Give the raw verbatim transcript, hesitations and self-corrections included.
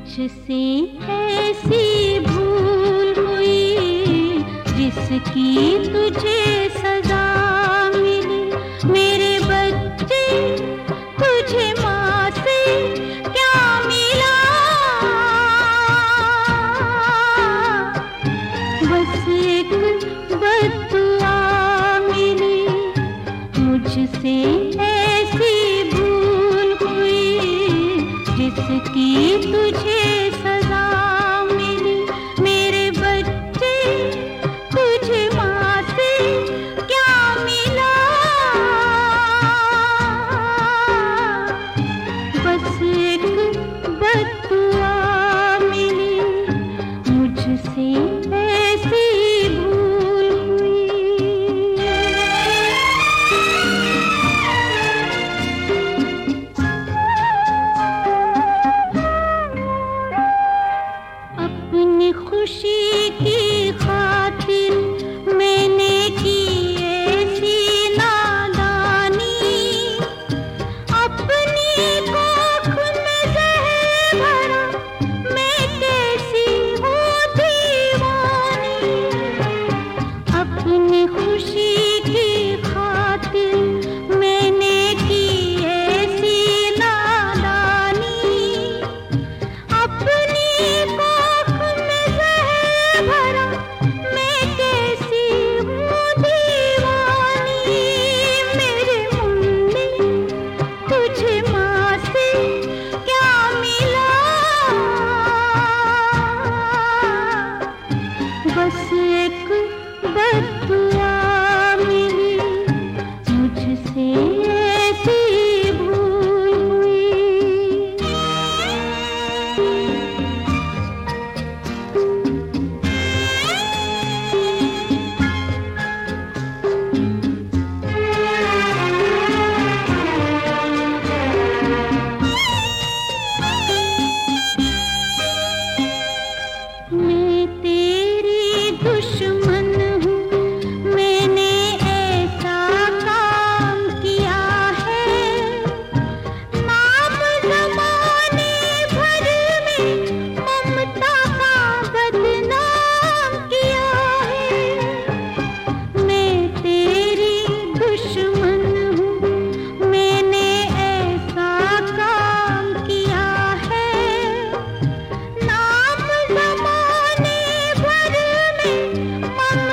मुझसे ऐसी भूल हुई जिसकी तुझे सजा मिली। मेरे बच्चे तुझे माँ से क्या मिला, बस एक बद्दुआ मिली। मुझसे ऐसी भूल हुई जिसकी तुझे सजा मिली। मेरे बच्चे तुझे माँ से क्या मिला, बस एक बद्दुआ मिली। मुझसे ऐसी भूल हुई। अपनी खुशी की खातिर मैंने की ऐसी नादानी, अपनी कोख में जहर भरा मैं कैसी हूँ दीवानी। अपनी खुशी की खातिर मैंने की ऐसी नादानी, अपनी कोख में जहर भरा मैं कैसी हूँ दीवानी। मेरे मुन्ने तुझे माँ से क्या मिला, बस एक बद्दुआ मिली। मुझसे ऐसी भूल हुई। मैं तेरी दुश्मन हूँ, मैंने ऐसा काम किया है। नाम ज़माने भर में ममता का बदनाम किया है। मैं तेरी दुश्मन हूँ, मैंने ऐसा काम किया है। नाम ज़माने भर में